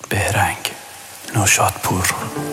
بهرنگ نوشادپور.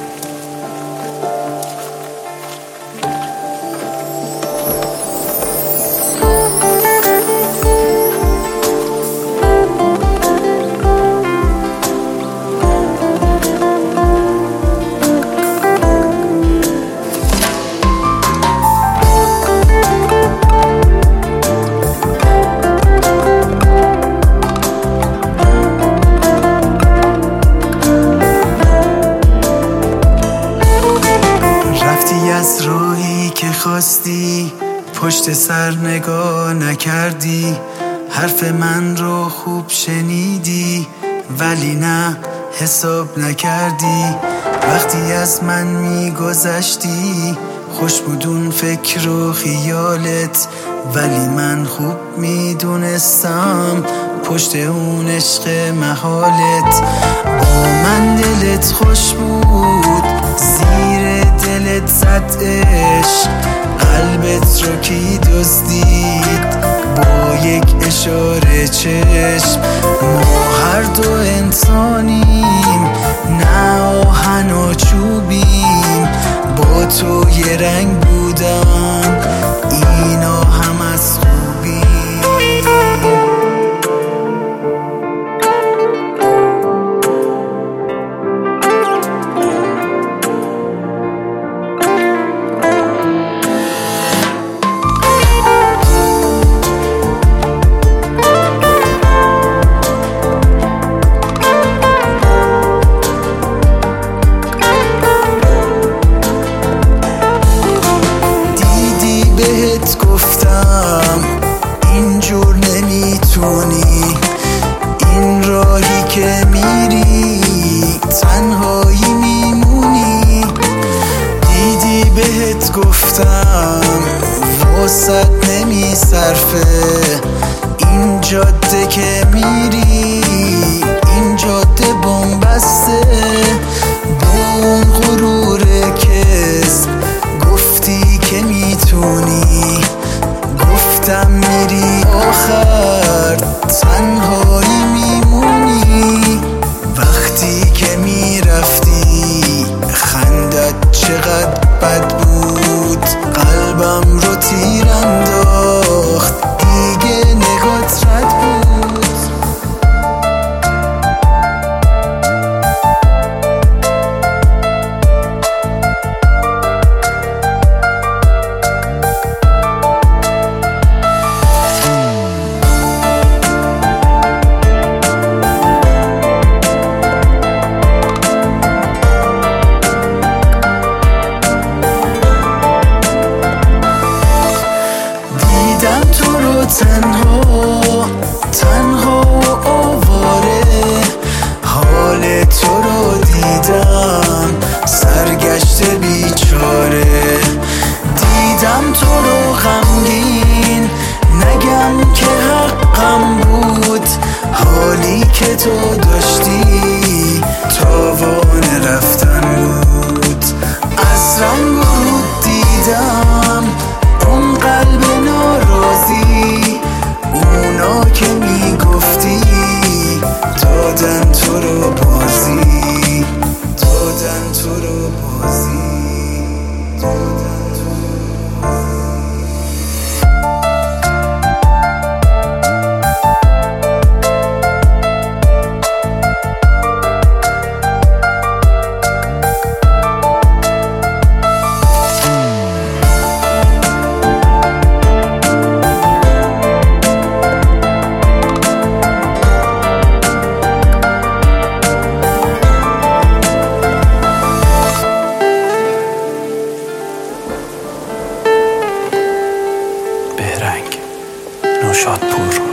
از راهی که خواستی پشت سر نگاه نکردی، حرف من رو خوب شنیدی ولی نه حساب نکردی. وقتی از من میگذشتی خوش بودون فکر و خیالت، ولی من خوب میدونستم پشت اون عشق محالت. با من دلت خوش بود، زیر دلت زد عشق، قلبت رو کی دزدید با یک اشاره چشم. ما هر دو انسانیم، نه آهن و چوبیم، با تو یه رنگ بودم اینا هم از خوبی. گفتم اینجور نمیتونی، این راهی که میری تنهایی میمونی. دیدی بهت گفتم واسط نمیصرفه، این جاده که میری این جاده بنبسته. با اون غرور کسب گفتی که میتونی، گفتم میری آخر تنهایی میمونی. وقتی که میرفتی خندت چقدر بد بود، قلبم رو تیر انداخت دیگه نگات رد بود. تنها و آواره، حال تو رو دیدم سرگشته بیچاره. دیدم تو رو غمگین، نگم که حقم بود، حالی که تو داشتی تاوان رفتن بود. از رنگ و رود دیدم اون قلب ناراضی، اونا که میگفتی دادن تو رو بازی، دادن تو رو بازی، دادن تو رو بازی. بهرنگ نوشادپور.